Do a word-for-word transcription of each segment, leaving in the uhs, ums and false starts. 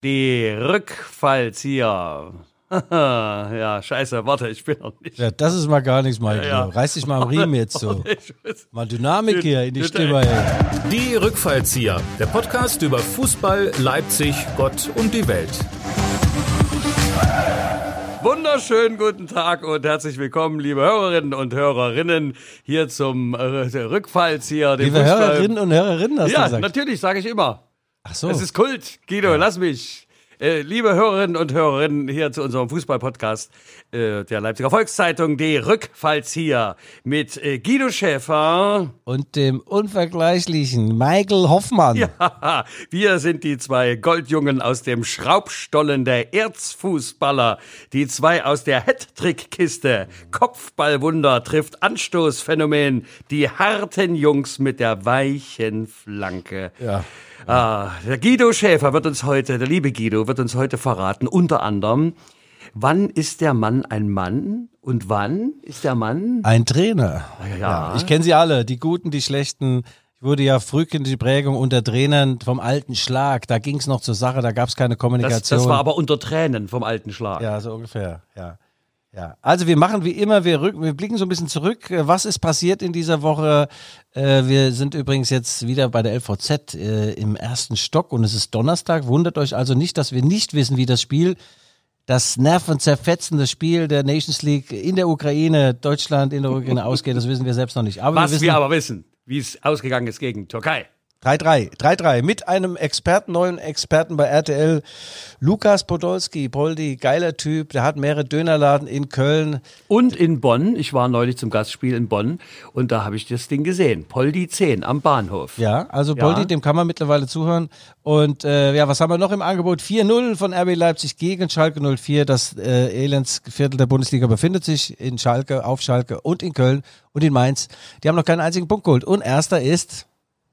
Die Rückfallzieher. Ja, scheiße, warte, ich bin noch nicht. Ja, das ist mal gar nichts, Michael. Ja, ja. Reiß dich mal am Riemen jetzt so. Mal Dynamik hier in die Stimme. Ey. Die Rückfallzieher, der Podcast über Fußball, Leipzig, Gott und die Welt. Wunderschönen guten Tag und herzlich willkommen, liebe Hörerinnen und Hörerinnen, hier zum äh, Rückfallzieher. Liebe Fußball. Hörerinnen und Hörerinnen, hast ja, du gesagt? Ja, natürlich, sage ich immer. Ach so. Es ist Kult. Guido, ja. Lass mich. Äh, liebe Hörerinnen und Hörerinnen, hier zu unserem Fußball-Podcast äh, der Leipziger Volkszeitung, die Rückfallzieher mit äh, Guido Schäfer und dem unvergleichlichen Michael Hoffmann. Ja, wir sind die zwei Goldjungen aus dem Schraubstollen der Erzfußballer, die zwei aus der Hattrick-Kiste. Kopfballwunder trifft Anstoßphänomen, die harten Jungs mit der weichen Flanke. Ja. Ah, der Guido Schäfer wird uns heute, der liebe Guido, wird uns heute verraten, unter anderem, wann ist der Mann ein Mann und wann ist der Mann ein Trainer? Ja. ja ich kenne sie alle, die Guten, die Schlechten. Ich wurde ja frühkindliche Prägung unter Trainern vom alten Schlag. Da ging es noch zur Sache, da gab es keine Kommunikation. Das, das war aber unter Tränen vom alten Schlag. Ja, so ungefähr, ja. Ja, also wir machen wie immer, wir, rück, wir blicken so ein bisschen zurück. Was ist passiert in dieser Woche? Äh, wir sind übrigens jetzt wieder bei der L V Z äh, im ersten Stock und es ist Donnerstag. Wundert euch also nicht, dass wir nicht wissen, wie das Spiel, das nervenzerfetzende Spiel der Nations League in der Ukraine, Deutschland in der Ukraine ausgeht. Das wissen wir selbst noch nicht. Aber Was wir, wissen, wir aber wissen, wie es ausgegangen ist gegen Türkei. drei drei, drei drei mit einem Experten, neuen Experten bei R T L, Lukas Podolski, Poldi, geiler Typ, der hat mehrere Dönerladen in Köln. Und in Bonn, ich war neulich zum Gastspiel in Bonn und da habe ich das Ding gesehen, Poldi zehn am Bahnhof. Ja, also Poldi, ja. Dem kann man mittlerweile zuhören und äh, ja, was haben wir noch im Angebot? vier null von R B Leipzig gegen Schalke null vier, das äh, Elendsviertel der Bundesliga befindet sich in Schalke, auf Schalke und in Köln und in Mainz. Die haben noch keinen einzigen Punkt geholt und erster ist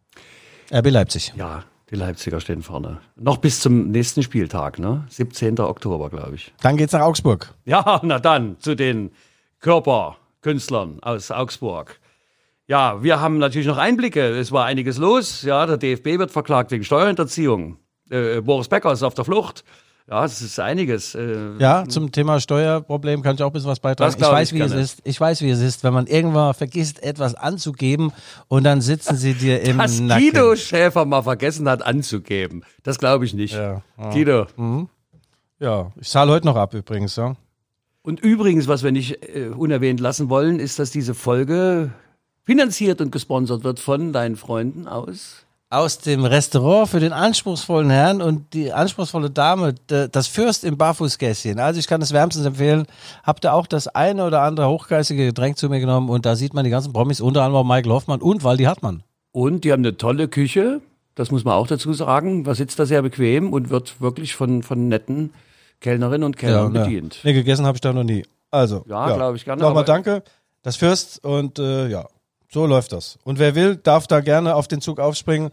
R B Leipzig. Ja, die Leipziger stehen vorne. Noch bis zum nächsten Spieltag, ne? siebzehnten Oktober, glaube ich. Dann geht's nach Augsburg. Ja, na dann, zu den Körperkünstlern aus Augsburg. Ja, wir haben natürlich noch Einblicke. Es war einiges los. Ja, der D F B wird verklagt wegen Steuerhinterziehung. Äh, Boris Becker ist auf der Flucht. Ja, es ist einiges. Äh, ja, zum Thema Steuerproblem kann ich auch ein bisschen was beitragen. Ich weiß, wie es ist. Ich weiß, wie es ist, wenn man irgendwann vergisst, etwas anzugeben und dann sitzen sie dir im Dass Nacken. Guido Schäfer mal vergessen hat anzugeben. Das glaube ich nicht. Ja, ja. Guido. Mhm. Ja, ich zahle heute noch ab übrigens. Ja. Und übrigens, was wir nicht äh, unerwähnt lassen wollen, ist, dass diese Folge finanziert und gesponsert wird von deinen Freunden aus... Aus dem Restaurant für den anspruchsvollen Herrn und die anspruchsvolle Dame, das Fürst im Barfußgässchen. Also ich kann es wärmstens empfehlen. Habt ihr auch das eine oder andere hochgeistige Getränk zu mir genommen und da sieht man die ganzen Promis, unter anderem Michael Hoffmann und Waldi Hartmann. Und die haben eine tolle Küche, das muss man auch dazu sagen. Man sitzt da sehr bequem und wird wirklich von, von netten Kellnerinnen und Kellnern ja, bedient. Ja. Nee, gegessen habe ich da noch nie. Also, ja, ja. glaube ich gerne. Nochmal danke, das Fürst und äh, ja. So läuft das. Und wer will, darf da gerne auf den Zug aufspringen.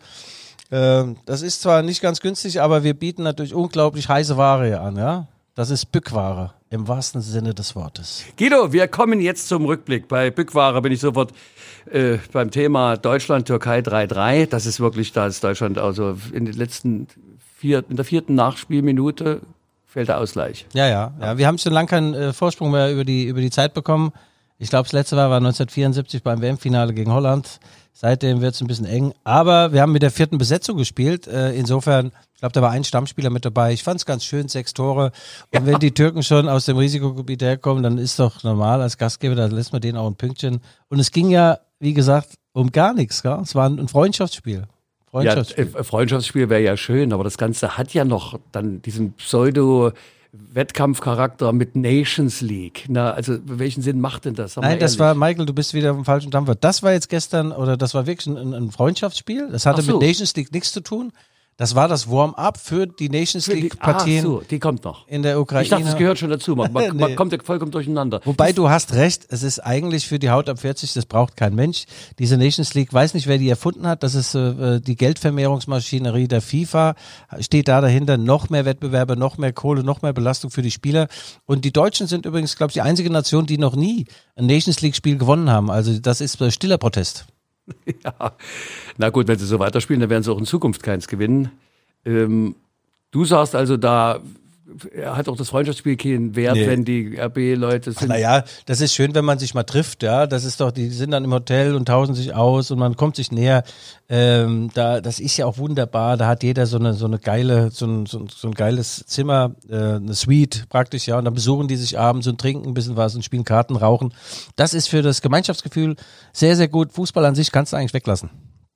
Ähm, das ist zwar nicht ganz günstig, aber wir bieten natürlich unglaublich heiße Ware hier an. Ja? Das ist Bückware im wahrsten Sinne des Wortes. Guido, wir kommen jetzt zum Rückblick. Bei Bückware bin ich sofort äh, beim Thema Deutschland-Türkei drei drei. Das ist wirklich, da ist Deutschland also in den letzten vier, in der vierten Nachspielminute fällt der Ausgleich. Ja, ja. ja. Wir haben schon lange keinen äh, Vorsprung mehr über die, über die Zeit bekommen. Ich glaube, das letzte Mal war neunzehnhundertvierundsiebzig beim W M-Finale gegen Holland. Seitdem wird es ein bisschen eng. Aber wir haben mit der vierten Besetzung gespielt. Äh, insofern, ich glaube, da war ein Stammspieler mit dabei. Ich fand es ganz schön, sechs Tore. Und ja. Wenn die Türken schon aus dem Risikogebiet herkommen, dann ist doch normal als Gastgeber, da lässt man denen auch ein Pünktchen. Und es ging ja, wie gesagt, um gar nichts. Gell? Es war ein Freundschaftsspiel. Freundschaftsspiel, ja, Freundschaftsspiel wäre ja schön, aber das Ganze hat ja noch dann diesen Pseudo- Wettkampfcharakter mit Nations League. Na, also welchen Sinn macht denn das? Nein, das war, Michael, du bist wieder auf dem falschen Dampfer. Das war jetzt gestern, oder das war wirklich ein, ein Freundschaftsspiel. Das hatte so. mit Nations League nichts zu tun. Das war das Warm-up für die Nations League-Partien. Ach so, die kommt noch. In der Ukraine. Ich dachte, das gehört schon dazu. Man, man, nee. man kommt ja vollkommen durcheinander. Wobei, du hast recht, es ist eigentlich für die Haut ab vierzig, das braucht kein Mensch. Diese Nations League, weiß nicht, wer die erfunden hat, das ist äh, die Geldvermehrungsmaschinerie der FIFA, steht da dahinter, noch mehr Wettbewerbe, noch mehr Kohle, noch mehr Belastung für die Spieler. Und die Deutschen sind übrigens, glaube ich, die einzige Nation, die noch nie ein Nations League-Spiel gewonnen haben. Also das ist äh, stiller Protest. Ja, na gut, wenn sie so weiterspielen, dann werden sie auch in Zukunft keins gewinnen. Ähm, Du sagst also, da hat auch das Freundschaftsspiel keinen Wert, Nee. wenn die R B-Leute sind. Naja, das ist schön, wenn man sich mal trifft, ja. Das ist doch, die sind dann im Hotel und tauschen sich aus und man kommt sich näher. Ähm, da, das ist ja auch wunderbar. Da hat jeder so eine, so eine geile, so ein, so ein, so ein geiles Zimmer, äh, eine Suite praktisch, ja. Und dann besuchen die sich abends und trinken ein bisschen was und spielen Karten, rauchen. Das ist für das Gemeinschaftsgefühl sehr, sehr gut. Fußball an sich kannst du eigentlich weglassen.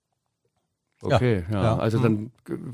Okay, ja. Ja. Also dann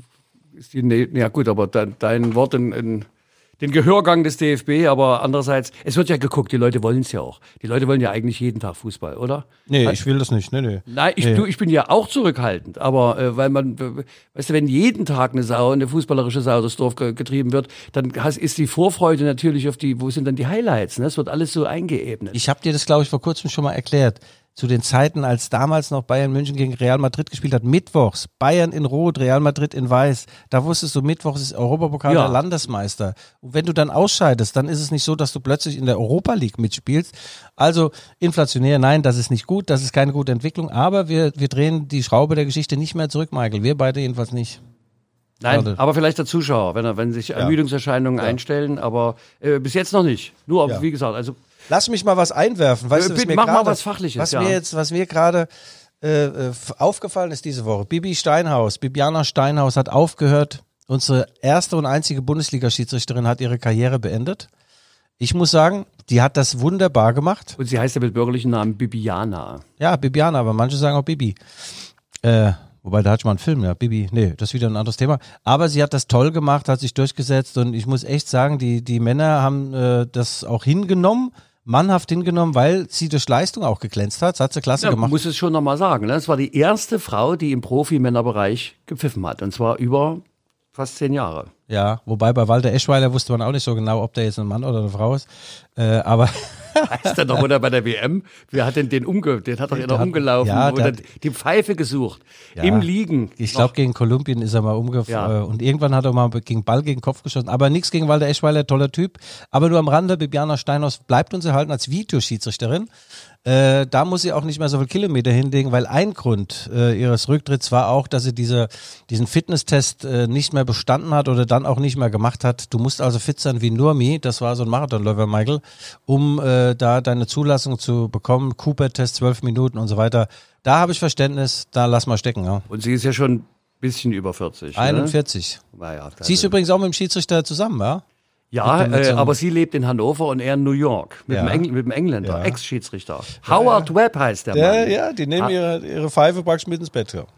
ist die, ne, ja gut, aber dein, dein Wort in, in den Gehörgang des D F B, aber andererseits, es wird ja geguckt, die Leute wollen es ja auch. Die Leute wollen ja eigentlich jeden Tag Fußball, oder? Nee, ich will das nicht, nee, nee. Nein, ich, Nee. du, ich bin ja auch zurückhaltend, aber äh, weil man, äh, weißt du, wenn jeden Tag eine Sau, eine fußballerische Sau durchs Dorf ge getrieben wird, dann has, ist die Vorfreude natürlich auf die, wo sind dann die Highlights, ne? Es wird alles so eingeebnet. Ich habe dir das, glaube ich, vor kurzem schon mal erklärt. Zu den Zeiten, als damals noch Bayern München gegen Real Madrid gespielt hat, mittwochs, Bayern in Rot, Real Madrid in Weiß, da wusstest du, mittwochs ist Europapokal Ja. der Landesmeister. Und wenn du dann ausscheidest, dann ist es nicht so, dass du plötzlich in der Europa League mitspielst. Also inflationär, nein, das ist nicht gut, das ist keine gute Entwicklung, aber wir, wir drehen die Schraube der Geschichte nicht mehr zurück, Michael. Wir beide jedenfalls nicht. Nein, Schade. aber vielleicht der Zuschauer, wenn, er, wenn sich Ermüdungserscheinungen einstellen, aber äh, bis jetzt noch nicht. Nur, Ja. wie gesagt, also Lass mich mal was einwerfen. Weißt Äh, du, was bitte, mir mach mal grade- was Fachliches, Was ja. mir jetzt, was mir gerade äh, äh, aufgefallen ist diese Woche. Bibi Steinhaus, Bibiana Steinhaus hat aufgehört. Unsere erste und einzige Bundesliga-Schiedsrichterin hat ihre Karriere beendet. Ich muss sagen, die hat das wunderbar gemacht. und sie heißt ja mit bürgerlichen Namen Bibiana. Ja, Bibiana, aber manche sagen auch Bibi. Äh, wobei, da hatte ich mal einen Film, ja, Bibi, nee, das ist wieder ein anderes Thema. Aber sie hat das toll gemacht, hat sich durchgesetzt und ich muss echt sagen, die, die Männer haben äh, das auch hingenommen, mannhaft hingenommen, weil sie durch Leistung auch geglänzt hat. Das hat sie klasse Ja, man gemacht. muss es schon nochmal sagen. Ne? Es war die erste Frau, die im Profi-Männerbereich gepfiffen hat. Und zwar über fast zehn Jahre. Ja, wobei bei Walter Eschweiler wusste man auch nicht so genau, ob der jetzt ein Mann oder eine Frau ist. Äh, aber Heißt der doch oder bei der W M? Wer hat denn den umge... Den hat doch einer hat- umgelaufen. ja, oder der die Pfeife gesucht. Ja. Im Liegen. ich glaube, gegen Kolumbien ist er mal umgefallen. Ja. Und irgendwann hat er mal gegen Ball gegen Kopf geschossen. Aber nichts gegen Walter Eschweiler, toller Typ. Aber nur am Rande, Bibiana Steinhaus bleibt uns erhalten als Videoschiedsrichterin. Äh, da muss sie auch nicht mehr so viele Kilometer hinlegen, weil ein Grund äh, ihres Rücktritts war auch, dass sie diese, diesen Fitnesstest äh, nicht mehr bestanden hat oder dann auch nicht mehr gemacht hat. Du musst also fit sein wie Nurmi, das war so ein Marathonläufer, Michael, um äh, da deine Zulassung zu bekommen. Cooper-Test, zwölf Minuten und so weiter. Da habe ich Verständnis, da lass mal stecken. Ja. Und sie ist ja schon ein bisschen über vierzig. einundvierzig. Ne? Naja, Sie ist übrigens auch mit dem Schiedsrichter zusammen, ja? ja, mit dem- mit so äh, einem- aber sie lebt in Hannover und er in New York. Mit, Ja. dem, Engl mit dem Engländer, Ja. Ex-Schiedsrichter. Howard Webb heißt der Ja, Mann. ja, die nehmen Ah. ihre, ihre Pfeife praktisch mit ins Bett. Ja,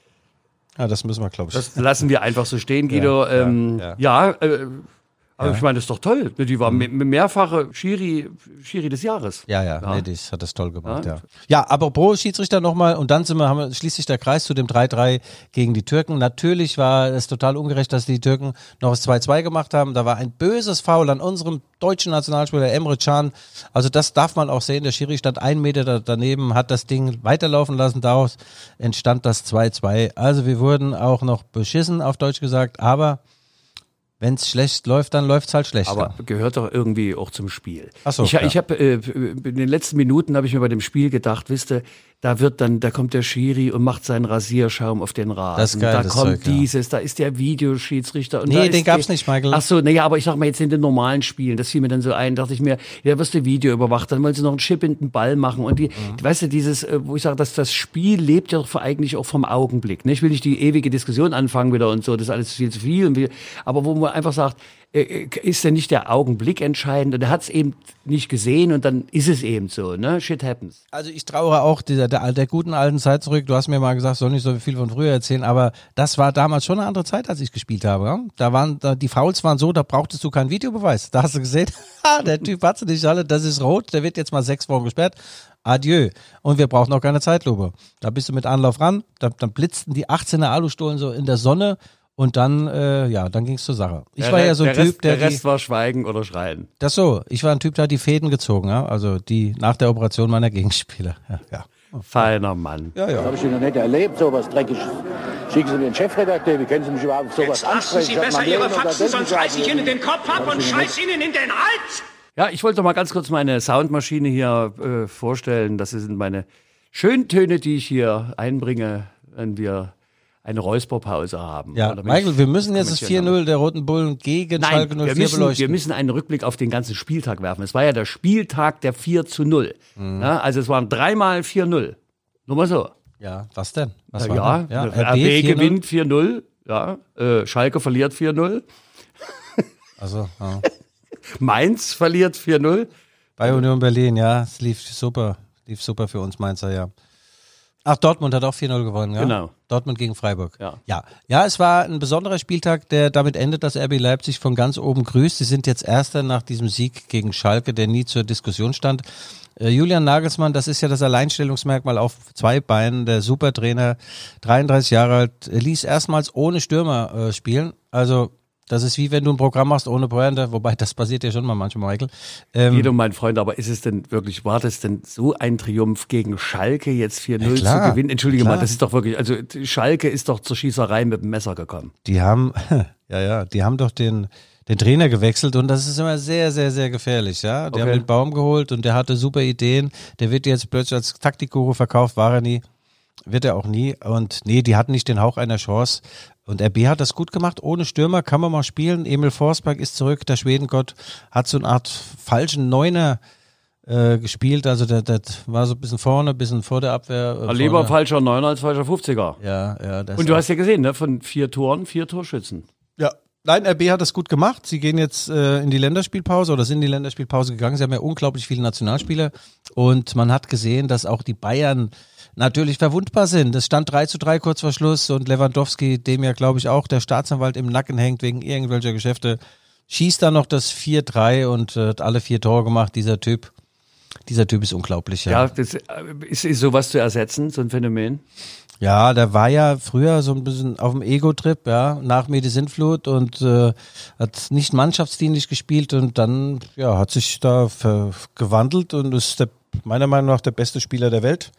ja das müssen wir, glaube ich. Das lassen wir einfach so stehen, Guido. Ja, ja, ähm, ja. ja, äh, aber ich meine, das ist doch toll. Die war Mhm. me mehrfache Schiri, Schiri des Jahres. Ja, ja, Ja. nee, das hat das toll gemacht, Ja. ja. Ja, apropos Schiedsrichter nochmal, und dann sind wir, haben wir, schließt sich der Kreis zu dem drei drei gegen die Türken. Natürlich war es total ungerecht, dass die Türken noch das zwei zwei gemacht haben. Da war ein böses Foul an unserem deutschen Nationalspieler Emre Can. Also das darf man auch sehen. Der Schiri stand einen Meter da, daneben, hat das Ding weiterlaufen lassen. Daraus entstand das zwei zwei. Also wir wurden auch noch beschissen, auf Deutsch gesagt, aber wenn es schlecht läuft, dann läuft es halt schlechter. Aber gehört doch irgendwie auch zum Spiel. Ach so, ich ja. ich habe äh, in den letzten Minuten habe ich mir bei dem Spiel gedacht, wisst ihr, da wird dann, da kommt der Schiri und macht seinen Rasierschaum auf den Rasen. Das ist geil, da das kommt Zeug, ja. dieses, da ist der Videoschiedsrichter. Und Nee, da den ist gab's die- nicht, Michael. Ach so, nee, aber ich sag mal jetzt in den normalen Spielen, das fiel mir dann so ein, dachte ich mir, ja, wirst du Video überwacht, dann wollen sie noch einen Chip in den Ball machen und die, Mhm. weißt du, dieses, äh, wo ich sage, dass das Spiel lebt ja doch eigentlich auch vom Augenblick. Ne? Ich will nicht die ewige Diskussion anfangen wieder und so, das ist alles viel zu viel. Und viel aber wo man einfach sagt, äh, ist denn nicht der Augenblick entscheidend? Und er hat es eben nicht gesehen und dann ist es eben so, ne? Shit happens. Also ich trauere auch dieser, der, der guten alten Zeit zurück. Du hast mir mal gesagt, soll nicht so viel von früher erzählen, aber das war damals schon eine andere Zeit, als ich gespielt habe. Ja? Da waren, da, die Fouls waren so, da brauchtest du keinen Videobeweis. Da hast du gesehen, ha, der Typ hat sie nicht alle, das ist rot, der wird jetzt mal sechs Wochen gesperrt. Adieu. Und wir brauchen auch keine Zeitlupe. Da bist du mit Anlauf ran, da, dann blitzten die achtzehner Alustohlen so in der Sonne und dann, äh, ja, dann ging's zur Sache. Ich Der war Re- ja so ein der Typ, Rest, der, der Rest die, war Schweigen oder Schreien. das so, ich war ein Typ, der hat die Fäden gezogen, ja, also die nach der Operation meiner Gegenspieler. Ja, ja. Feiner Mann. Ja, ja. Habe ich noch nicht erlebt, sowas Dreckiges. Schicken Sie mir den Chefredakteur, wie können Sie mich überhaupt auf sowas Jetzt lassen ansprechen? Sie Ich hab besser mein Ihre Leben Faxen, unterdessen sonst reiß ich gehabt. Ihnen den Kopf ab und scheiß Ihnen in den Hals! Ja, ich wollte doch mal ganz kurz meine Soundmaschine hier äh, vorstellen. Das sind meine Schöntöne, die ich hier einbringe, wenn wir eine Räusperpause haben. Ja, Oder Michael, ich, wir müssen jetzt das vier null der Roten Bullen gegen Nein, Schalke null vier wir müssen, beleuchten. wir müssen einen Rückblick auf den ganzen Spieltag werfen. Es war ja der Spieltag der vier zu null. Mhm. Ja, also es waren dreimal vier null. Nur mal so. Ja, was denn? Was ja, war ja, denn? R B gewinnt vier null. Ja, äh, Schalke verliert vier null. Also, ja. Mainz verliert vier null. Bei Union Berlin, ja, es lief super. Lief super für uns, Mainzer, ja. Ach, Dortmund hat auch vier null gewonnen, ja? Genau. Dortmund gegen Freiburg. Ja. ja. Ja, es war ein besonderer Spieltag, der damit endet, dass R B Leipzig von ganz oben grüßt. Sie sind jetzt Erster nach diesem Sieg gegen Schalke, der nie zur Diskussion stand. Äh, Julian Nagelsmann, das ist ja das Alleinstellungsmerkmal auf zwei Beinen, der Supertrainer, dreiunddreißig Jahre alt, ließ erstmals ohne Stürmer äh, spielen. Also das ist wie wenn du ein Programm machst ohne Pointe, wobei das passiert ja schon mal manchmal, Michael. Ähm, Guido, mein Freund, aber ist es denn wirklich, war das denn so ein Triumph gegen Schalke jetzt vier null ja, zu gewinnen? Entschuldige klar. mal, das ist doch wirklich, also Schalke ist doch zur Schießerei mit dem Messer gekommen. Die haben, ja, ja, die haben doch den, den Trainer gewechselt und das ist immer sehr, sehr, sehr gefährlich, ja. Die Okay. haben den Baum geholt und der hatte super Ideen. Der wird jetzt plötzlich als Taktikguru verkauft, war er nie. Wird er auch nie. Und nee, die hatten nicht den Hauch einer Chance. Und R B hat das gut gemacht. Ohne Stürmer kann man mal spielen. Emil Forsberg ist zurück. Der Schwedengott hat so eine Art falschen Neuner äh, gespielt. Also der, der war so ein bisschen vorne, ein bisschen vor der Abwehr. Äh, Lieber vorne. falscher Neuner als falscher fünfziger. Ja, ja. Das Und du hast ja gesehen, ne, von vier Toren, vier Torschützen. Ja. Nein, R B hat das gut gemacht. Sie gehen jetzt äh, in die Länderspielpause oder sind in die Länderspielpause gegangen. Sie haben ja unglaublich viele Nationalspieler und man hat gesehen, dass auch die Bayern natürlich verwundbar sind. Es stand drei zu drei kurz vor Schluss und Lewandowski, dem ja glaube ich auch der Staatsanwalt im Nacken hängt wegen irgendwelcher Geschäfte, schießt dann noch das vier drei und äh, hat alle vier Tore gemacht. Dieser Typ, dieser Typ ist unglaublich. Ja, Ja, das äh, ist, ist sowas zu ersetzen, so ein Phänomen. Ja, der war ja früher so ein bisschen auf dem Ego-Trip, ja, nach mir die Sintflut und äh, hat nicht mannschaftsdienlich gespielt und dann ja, hat sich da ver- gewandelt und ist der, meiner Meinung nach der beste Spieler der Welt.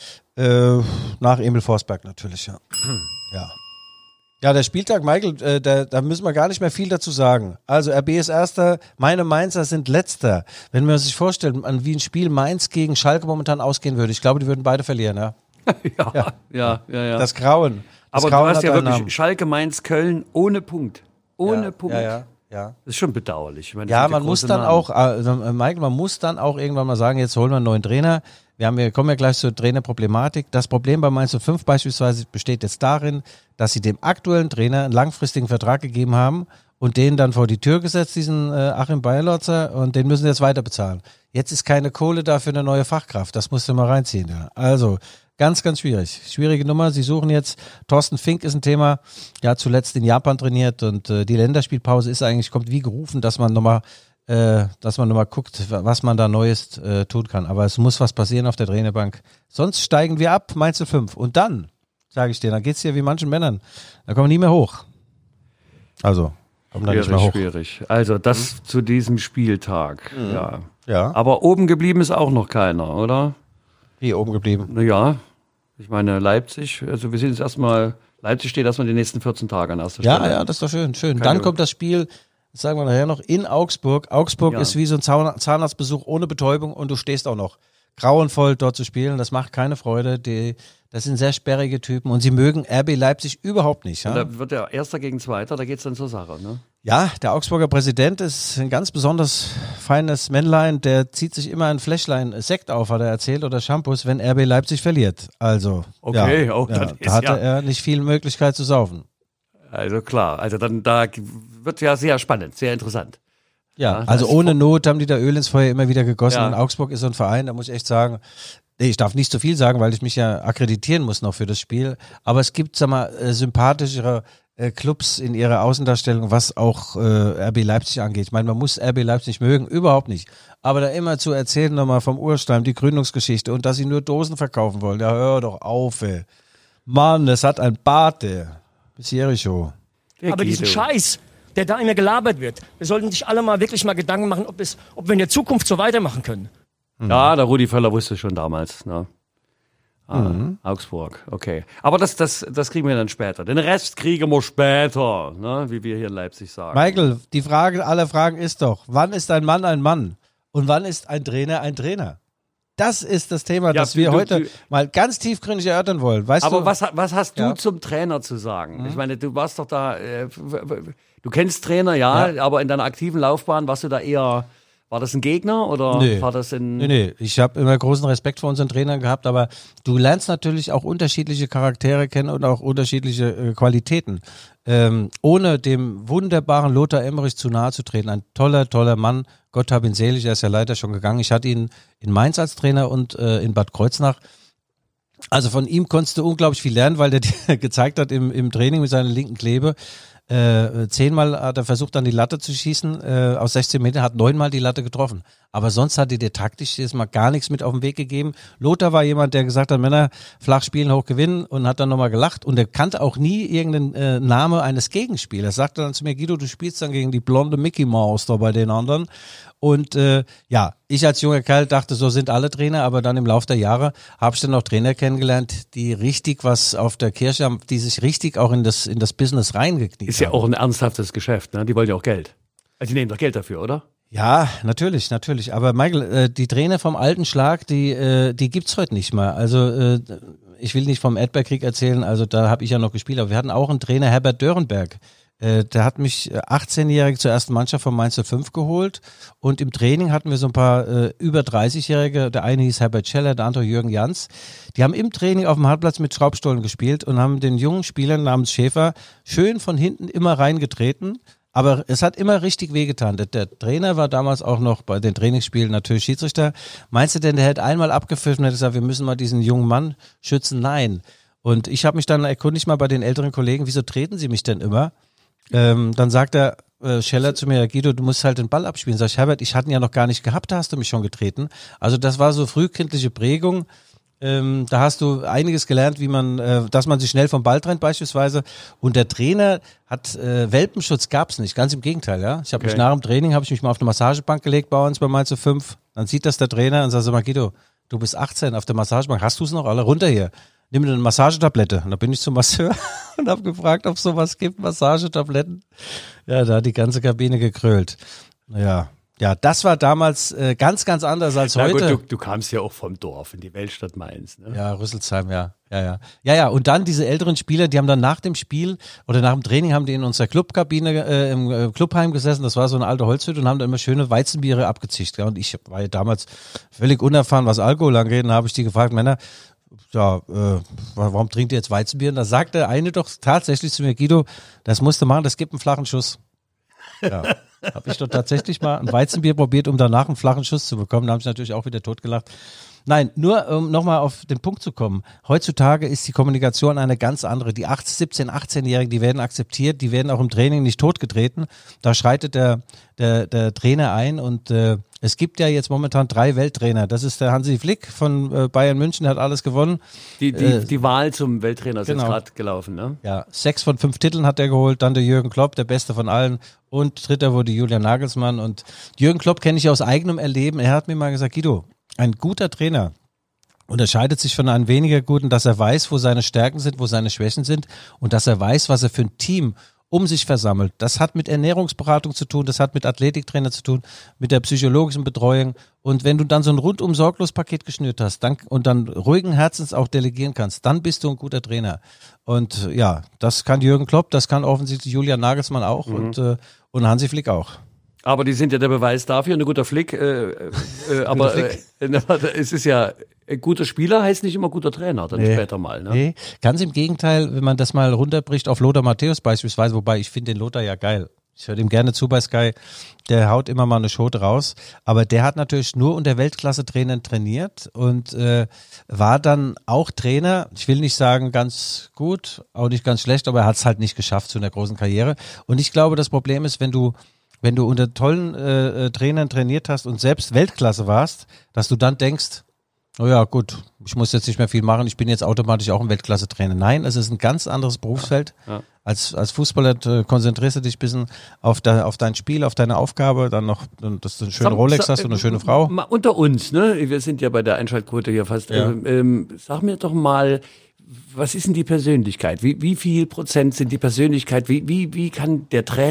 Äh, nach Emil Forsberg natürlich, ja. ja. Ja, der Spieltag, Michael, äh, da, da müssen wir gar nicht mehr viel dazu sagen. Also R B ist Erster, meine Mainzer sind Letzter. Wenn man sich vorstellt, an wie ein Spiel Mainz gegen Schalke momentan ausgehen würde, ich glaube, die würden beide verlieren, ja. Ja, ja, ja. ja, ja. Das Grauen. Das Aber Grauen du hast hat ja einen wirklich Namen. Schalke, Mainz, Köln ohne Punkt. Ohne ja, Punkt. Ja, ja, ja. Das ist schon bedauerlich. Ich meine, das Ja, sind man ja muss große dann Namen. auch, äh, Michael, man muss dann auch irgendwann mal sagen, jetzt holen wir einen neuen Trainer. Wir, haben, wir kommen ja gleich zur Trainerproblematik. Das Problem bei Mainz null fünf beispielsweise besteht jetzt darin, dass sie dem aktuellen Trainer einen langfristigen Vertrag gegeben haben und den dann vor die Tür gesetzt, diesen äh, Achim Bayerlotzer, und den müssen sie jetzt weiter bezahlen. Jetzt ist keine Kohle da für eine neue Fachkraft. Das musst du mal reinziehen. Ja. Also, ganz, ganz schwierig. Schwierige Nummer. Sie suchen jetzt, Thorsten Fink ist ein Thema, der hat zuletzt in Japan trainiert und äh, die Länderspielpause ist eigentlich, kommt wie gerufen, dass man nochmal äh, dass man nochmal guckt, was man da Neues äh, tun kann. Aber es muss was passieren auf der Trainerbank. Sonst steigen wir ab, Mainz null fünf. Und dann, sage ich dir, dann geht's hier wie manchen Männern. Da kommen wir nie mehr hoch. Also, kommen da nicht mehr Schwierig, hoch. schwierig. Also das mhm. zu diesem Spieltag. Mhm. Ja. Ja. Aber oben geblieben ist auch noch keiner, oder? Wie oben geblieben? Naja, ich meine Leipzig, also wir sind jetzt erstmal, Leipzig steht erstmal die nächsten vierzehn Tage an erster Ja, Stelle. ja, das ist doch schön. schön. Keine Dann kommt das Spiel, das sagen wir nachher noch, in Augsburg. Augsburg Ja. ist wie so ein Zaun- Zahnarztbesuch ohne Betäubung und du stehst auch noch grauenvoll dort zu spielen. Das macht keine Freude. Die, das sind sehr sperrige Typen und sie mögen R B Leipzig überhaupt nicht. Ja, Da wird der Erster gegen Zweiter, da geht's dann zur Sache, ne? ja, der Augsburger Präsident ist ein ganz besonders feines Männlein. Der zieht sich immer ein Fläschlein Sekt auf, hat er erzählt, oder Shampoos, wenn R B Leipzig verliert. Also, Okay, ja, oh, ja, das da ist hatte ja- er nicht viel Möglichkeit zu saufen. Also klar, also dann da wird ja sehr spannend, sehr interessant. Ja, Ja, also das- ohne Not haben die da Öl ins Feuer immer wieder gegossen. Ja. Und Augsburg ist so ein Verein, da muss ich echt sagen, nee, ich darf nicht zu viel sagen, weil ich mich ja akkreditieren muss noch für das Spiel. Aber es gibt, sag mal, äh, sympathischere äh, Clubs in ihrer Außendarstellung, was auch äh, R B Leipzig angeht. Ich meine, man muss R B Leipzig mögen, überhaupt nicht. Aber da immer zu erzählen nochmal vom Urstein, die Gründungsgeschichte und dass sie nur Dosen verkaufen wollen, ja, hör doch auf, ey. Mann, es hat ein Bart, ey. Bis Jericho. Der Aber diesen Guido. Scheiß, der da immer gelabert wird, wir sollten sich alle mal wirklich mal Gedanken machen, ob, es, ob wir in der Zukunft so weitermachen können. Ja, der Rudi Völler wusste schon damals, ne? Ah, Mhm. Augsburg, okay. Aber das, das, das kriegen wir dann später. Den Rest kriegen wir später, ne? Wie wir hier in Leipzig sagen. Michael, die Frage aller Fragen ist doch, wann ist ein Mann ein Mann? Und wann ist ein Trainer ein Trainer? das ist das Thema, Ja, das wir du- heute du- mal ganz tiefgründig erörtern wollen. Weißt Aber du, was, was hast du Ja. zum Trainer zu sagen? Ich meine, du warst doch da, äh, w- w- du kennst Trainer, ja, Ja. aber in deiner aktiven Laufbahn warst du da eher, war das ein Gegner oder Nee. war das ein... Nee, nee, ich habe immer großen Respekt vor unseren Trainern gehabt, aber du lernst natürlich auch unterschiedliche Charaktere kennen und auch unterschiedliche äh, Qualitäten. Ähm, ohne dem wunderbaren Lothar Emmerich zu nahe zu treten. Ein toller, toller Mann, Gott hab ihn selig, er ist ja leider schon gegangen. Ich hatte ihn in Mainz als Trainer und äh, in Bad Kreuznach. Also von ihm konntest du unglaublich viel lernen, weil der dir gezeigt hat im, im Training mit seiner linken Klebe, Äh, zehnmal hat er versucht, an die Latte zu schießen, äh, aus sechzehn Metern, hat neunmal die Latte getroffen. Aber sonst hat er dir taktisch jetzt mal gar nichts mit auf den Weg gegeben. Lothar war jemand, der gesagt hat, Männer, flach spielen, hoch gewinnen, und hat dann nochmal gelacht. Und er kannte auch nie irgendeinen äh, Name eines Gegenspielers. Er sagte dann zu mir, Guido, du spielst dann gegen die blonde Mickey Mouse da bei den anderen. Und äh, ja, ich als junger Kerl dachte, so sind alle Trainer, aber dann im Laufe der Jahre habe ich dann auch Trainer kennengelernt, die richtig was auf der Kirsche haben, die sich richtig auch in das in das Business reingekniet Ist ja haben. auch ein ernsthaftes Geschäft, ne? Die wollen ja auch Geld. Also die nehmen doch Geld dafür, oder? Ja, natürlich, natürlich. Aber Michael, äh, die Trainer vom alten Schlag, die äh, die gibt's heute nicht mehr. Also äh, ich will nicht vom Erdbeerkrieg erzählen, also da habe ich ja noch gespielt, aber wir hatten auch einen Trainer, Herbert Dörenberg. Äh, der hat mich äh, achtzehnjährig zur ersten Mannschaft von Mainz null fünf geholt, und im Training hatten wir so ein paar äh, über dreißigjährige, der eine hieß Herbert Scheller, der andere Jürgen Jans. Die haben im Training auf dem Hartplatz mit Schraubstollen gespielt und haben den jungen Spielern namens Schäfer schön von hinten immer reingetreten. Aber es hat immer richtig wehgetan. Der, der Trainer war damals auch noch bei den Trainingsspielen natürlich Schiedsrichter. Meinst du denn, der hätte einmal abgepfiffen und hätte gesagt, wir müssen mal diesen jungen Mann schützen? Nein. Und ich habe mich dann erkundigt mal bei den älteren Kollegen, wieso treten sie mich denn immer? Ähm, dann sagt der äh, Scheller zu mir, Guido, du musst halt den Ball abspielen. Sag ich, Herbert, ich hatte ihn ja noch gar nicht gehabt, da hast du mich schon getreten. Also das war so frühkindliche Prägung. Ähm, da hast du einiges gelernt, wie man, äh, dass man sich schnell vom Ball trennt beispielsweise. Und der Trainer hat, äh, Welpenschutz gab's nicht, ganz im Gegenteil. Ja, ich habe Okay. mich nach dem Training, habe ich mich mal auf eine Massagebank gelegt bei uns bei Mainz null fünf. Dann sieht das der Trainer und sagt, sag mal, Guido, du bist achtzehn auf der Massagebank, hast du es noch alle? Runter hier. Nimm dir eine Massagetablette. Und da bin ich zum Masseur und habe gefragt, ob es sowas gibt, Massagetabletten. Ja, da hat die ganze Kabine gekrölt. Ja, ja, das war damals äh, ganz, ganz anders als Na heute. gut, du, du kamst ja auch vom Dorf in die Weltstadt Mainz, ne? Ja, Rüsselsheim, ja. Ja, ja. Ja, ja. Und dann diese älteren Spieler, die haben dann nach dem Spiel oder nach dem Training haben die in unserer Clubkabine äh, im äh, Clubheim gesessen. Das war so eine alte Holzhütte, und haben dann immer schöne Weizenbiere abgezischt. Ja. Und ich war ja damals völlig unerfahren, was Alkohol angeht. Und da habe ich die gefragt, Männer, ja, äh, warum trinkt ihr jetzt Weizenbier? Und da sagte der eine doch tatsächlich zu mir, Guido, das musst du machen, das gibt einen flachen Schuss. Ja. Habe ich doch tatsächlich mal ein Weizenbier probiert, um danach einen flachen Schuss zu bekommen. Da habe ich natürlich auch wieder totgelacht. Nein, nur um nochmal auf den Punkt zu kommen. Heutzutage ist die Kommunikation eine ganz andere. Die achtzehn, siebzehn, achtzehnjährigen, die werden akzeptiert, die werden auch im Training nicht totgetreten. Da schreitet der, der, der Trainer ein, und äh, es gibt ja jetzt momentan drei Welttrainer. Das ist der Hansi Flick von äh, Bayern München, der hat alles gewonnen. Die, die, Äh, die Wahl zum Welttrainer ist genau. jetzt gerade gelaufen, ne? Ja, sechs von fünf Titeln hat er geholt, dann der Jürgen Klopp, der Beste von allen, und dritter wurde Julian Nagelsmann. Und Jürgen Klopp kenne ich aus eigenem Erleben. Er hat mir mal gesagt, Guido, ein guter Trainer unterscheidet sich von einem weniger guten, dass er weiß, wo seine Stärken sind, wo seine Schwächen sind, und dass er weiß, was er für ein Team um sich versammelt. Das hat mit Ernährungsberatung zu tun, das hat mit Athletiktrainer zu tun, mit der psychologischen Betreuung. Und wenn du dann so ein rundum sorglos Paket geschnürt hast dann, und dann ruhigen Herzens auch delegieren kannst, dann bist du ein guter Trainer. Und ja, das kann Jürgen Klopp, das kann offensichtlich Julian Nagelsmann auch, Mhm. und, äh, und Hansi Flick auch. Aber die sind ja der Beweis dafür, ein guter Flick. Äh, äh, aber äh, es ist ja, ein guter Spieler heißt nicht immer guter Trainer, dann Nee. später mal. Ne? Nee, ganz im Gegenteil, wenn man das mal runterbricht auf Lothar Matthäus beispielsweise, wobei ich finde den Lothar ja geil. Ich höre ihm gerne zu bei Sky, der haut immer mal eine Schote raus, aber der hat natürlich nur unter Weltklasse-Trainern trainiert und äh, war dann auch Trainer, ich will nicht sagen ganz gut, auch nicht ganz schlecht, aber er hat es halt nicht geschafft zu einer großen Karriere. Und ich glaube, das Problem ist, wenn du wenn du unter tollen äh, Trainern trainiert hast und selbst Weltklasse warst, dass du dann denkst, oh ja, gut, ich muss jetzt nicht mehr viel machen, ich bin jetzt automatisch auch ein Weltklasse-Trainer. Nein, es ist ein ganz anderes Berufsfeld. Ja. Als, als Fußballer äh, konzentrierst du dich ein bisschen auf, de, auf dein Spiel, auf deine Aufgabe, dann noch, dass du eine schöne Sag- Rolex sag- hast und eine schöne Frau. Mal unter uns, ne? Wir sind ja bei der Einschaltquote hier fast. Ja. Ähm, ähm, sag mir doch mal, was ist denn die Persönlichkeit? Wie, wie viel Prozent sind die Persönlichkeit? Wie, wie, wie kann der Trainer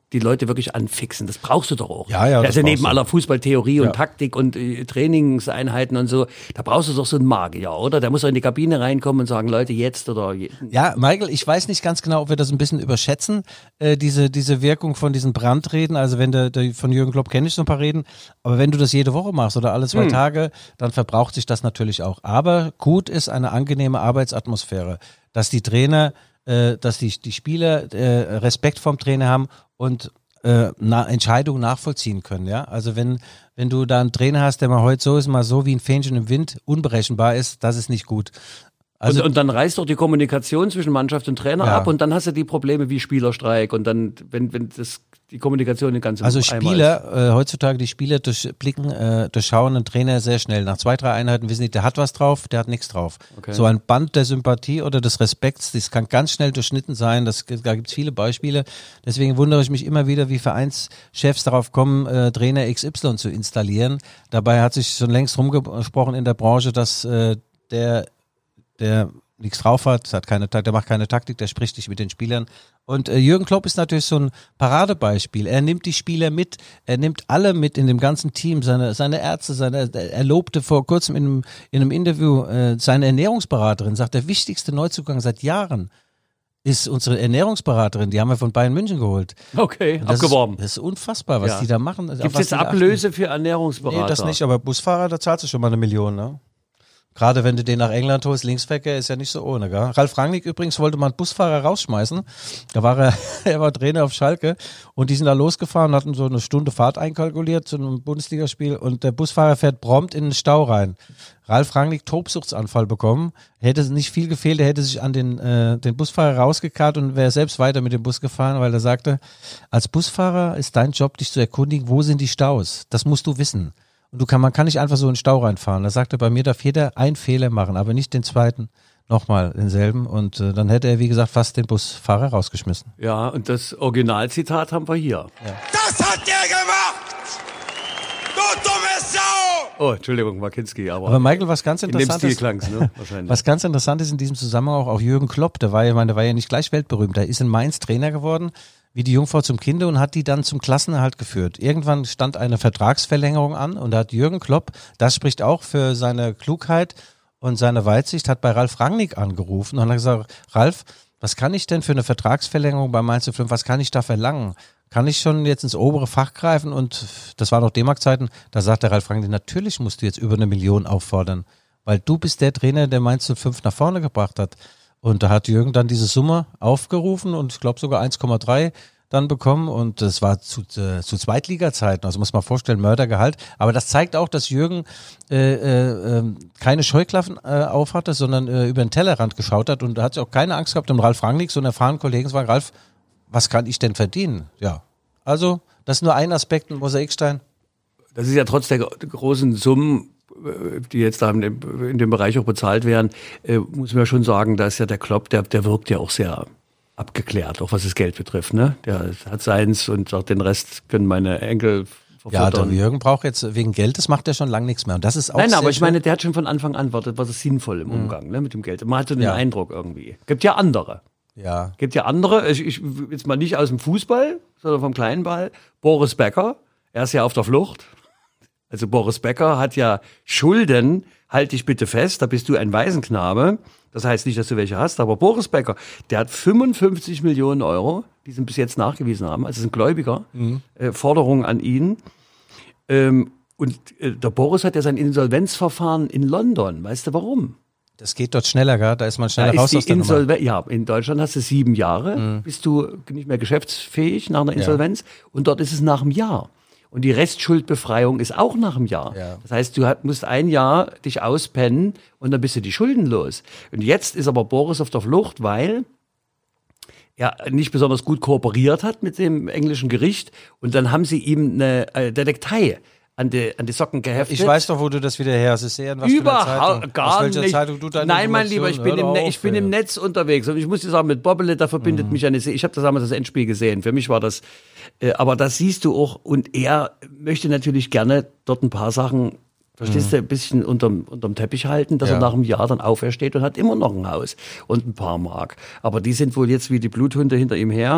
die Leute wirklich anfixen. Das brauchst du doch auch. Ja, ja, das das ist ja neben brauchst du. aller Fußballtheorie und Ja. Taktik und äh, Trainingseinheiten und so, da brauchst du doch so einen Magier, oder? Der muss doch in die Kabine reinkommen und sagen, Leute, jetzt oder... Je- Ja, Michael, ich weiß nicht ganz genau, ob wir das ein bisschen überschätzen, äh, diese, diese Wirkung von diesen Brandreden. Also wenn der, der von Jürgen Klopp kenne ich so ein paar Reden, aber wenn du das jede Woche machst oder alle zwei Hm. Tage, dann verbraucht sich das natürlich auch. Aber gut ist eine angenehme Arbeitsatmosphäre, dass die Trainer, äh, dass die, die Spieler äh, Respekt vom Trainer haben und äh, na, Entscheidungen nachvollziehen können. Ja, also wenn wenn du da einen Trainer hast, der mal heute so ist, mal so wie ein Fähnchen im Wind, unberechenbar ist, das ist nicht gut. Also und, und dann reißt doch die Kommunikation zwischen Mannschaft und Trainer Ja. ab und dann hast du die Probleme wie Spielerstreik und dann, wenn, wenn das, die Kommunikation den ganzen Also Eimer Spieler, äh, heutzutage die Spieler durchblicken, äh, durchschauen einen Trainer sehr schnell. Nach zwei, drei Einheiten wissen die, der hat was drauf, der hat nichts drauf. Okay. So ein Band der Sympathie oder des Respekts, das kann ganz schnell durchschnitten sein. Das, da gibt es viele Beispiele. Deswegen wundere ich mich immer wieder, wie Vereinschefs darauf kommen, äh, Trainer X Y zu installieren. Dabei hat sich schon längst rumgesprochen in der Branche, dass äh, der, der nichts drauf hat, hat keine, der macht keine Taktik, der spricht nicht mit den Spielern. Und äh, Jürgen Klopp ist natürlich so ein Paradebeispiel. Er nimmt die Spieler mit, er nimmt alle mit in dem ganzen Team, seine, seine Ärzte, seine, er lobte vor kurzem in einem, in einem Interview äh, seine Ernährungsberaterin, sagt, der wichtigste Neuzugang seit Jahren ist unsere Ernährungsberaterin, die haben wir von Bayern München geholt. Okay, Das abgeworben. Ist, das ist unfassbar, was Ja. die da machen. Gibt es jetzt Ablöse für Ernährungsberater? Nee, das nicht, aber Busfahrer, da zahlst du schon mal eine Million, ne? Gerade wenn du den nach England holst, Linksverkehr ist ja nicht so ohne, gell? Ralf Rangnick übrigens wollte mal einen Busfahrer rausschmeißen. Da war er, er war Trainer auf Schalke und die sind da losgefahren und hatten so eine Stunde Fahrt einkalkuliert zu einem Bundesligaspiel und der Busfahrer fährt prompt in den Stau rein. Ralf Rangnick Tobsuchtsanfall bekommen, hätte nicht viel gefehlt, er hätte sich an den, äh, den Busfahrer rausgekarrt und wäre selbst weiter mit dem Bus gefahren, weil er sagte, als Busfahrer ist dein Job, dich zu erkundigen, wo sind die Staus? Das musst du wissen. Und du kann, man kann nicht einfach so in den Stau reinfahren. Da sagte er, bei mir darf jeder einen Fehler machen, aber nicht den zweiten nochmal denselben. Und äh, dann hätte er, wie gesagt, fast den Busfahrer rausgeschmissen. Ja, und das Originalzitat haben wir hier. Das hat der gemacht! Du dumme Sau! Oh, Entschuldigung, Markinski, aber, Aber Michael, was ganz in dem interessant Stil ist, klang's, ne? Wahrscheinlich. was ganz interessant ist in diesem Zusammenhang auch, auch Jürgen Klopp, der war ja, ich meine, der war ja nicht gleich weltberühmt, der ist in Mainz Trainer geworden, wie die Jungfrau zum Kinde und hat die dann zum Klassenerhalt geführt. Irgendwann stand eine Vertragsverlängerung an und da hat Jürgen Klopp, das spricht auch für seine Klugheit und seine Weitsicht, hat bei Ralf Rangnick angerufen und hat gesagt, Ralf, was kann ich denn für eine Vertragsverlängerung bei Mainz null fünf, was kann ich da verlangen? Kann ich schon jetzt ins obere Fach greifen? Und das war noch D-Mark-Zeiten, da sagt der Ralf Rangnick, natürlich musst du jetzt über eine Million auffordern, weil du bist der Trainer, der Mainz null fünf nach vorne gebracht hat. Und da hat Jürgen dann diese Summe aufgerufen und ich glaube sogar eins Komma drei dann bekommen und das war zu, äh, zu Zweitliga-Zeiten, also muss man vorstellen, Mördergehalt. Aber das zeigt auch, dass Jürgen äh, äh, keine Scheuklappen äh, aufhatte, sondern äh, über den Tellerrand geschaut hat und da hat sich auch keine Angst gehabt, um Ralf Rangnick, so einen erfahrenen Kollegen, sagen, Ralf, was kann ich denn verdienen? Ja, also das ist nur ein Aspekt, ein Mosaikstein. Das ist ja trotz der großen Summen, die jetzt da in dem, in dem Bereich auch bezahlt werden, äh, muss man ja schon sagen, da ist ja der Klopp, der, der wirkt ja auch sehr abgeklärt, auch was das Geld betrifft. Ne? Der hat seins und sagt, den Rest können meine Enkel Ja, der verfuttern. Jürgen braucht jetzt wegen Geld, das macht er schon lange nichts mehr. Und das ist auch Nein, sehr aber ich schön. meine, der hat schon von Anfang an, war das, war das sinnvoll im Umgang ne, mit dem Geld. Man hatte den Ja. Eindruck irgendwie. Gibt ja andere. Ja. Gibt ja andere, ich, ich jetzt mal nicht aus dem Fußball, sondern vom kleinen Ball. Boris Becker, er ist ja auf der Flucht. Also Boris Becker hat ja Schulden, halt dich bitte fest, da bist du ein Waisenknabe. Das heißt nicht, dass du welche hast, aber Boris Becker, der hat fünfundfünfzig Millionen Euro, die sie bis jetzt nachgewiesen haben, also sind Gläubiger, Mhm. äh, Forderungen an ihn. Ähm, und äh, der Boris hat ja sein Insolvenzverfahren in London. Weißt du warum? Das geht dort schneller, gell? Da ist man Da schneller raus ist aus die der Nummer. Insolvenz. Ja, in Deutschland hast du sieben Jahre, bist du nicht mehr geschäftsfähig nach einer Insolvenz. Und dort ist es nach einem Jahr. Und die Restschuldbefreiung ist auch nach einem Jahr. Ja. Das heißt, du hat- musst ein Jahr dich auspennen und dann bist du die Schulden los. Und jetzt ist aber Boris auf der Flucht, weil er nicht besonders gut kooperiert hat mit dem englischen Gericht. Und dann haben sie ihm eine äh, Detektei an die, an die Socken geheftet. Ich weiß doch, wo du das wieder her hast. Ich sehe an was für eine Zeitung. Überhaupt gar Aus welcher nicht. Zeitung du deine Nein, mein Lieber, ich bin, im, Informationen- Ne- Hör ich doch bin auf, im ey. Netz unterwegs und ich muss dir sagen, mit Bobbele, da verbindet Mhm. mich eine Se- Ich habe das damals das Endspiel gesehen. Für mich war das, äh, aber das siehst du auch. Und er möchte natürlich gerne dort ein paar Sachen, verstehst du, ein bisschen unterm, unterm Teppich halten, dass Mhm. Ja. er nach einem Jahr dann aufersteht und hat immer noch ein Haus und ein paar Mark. Aber die sind wohl jetzt wie die Bluthunde hinter ihm her.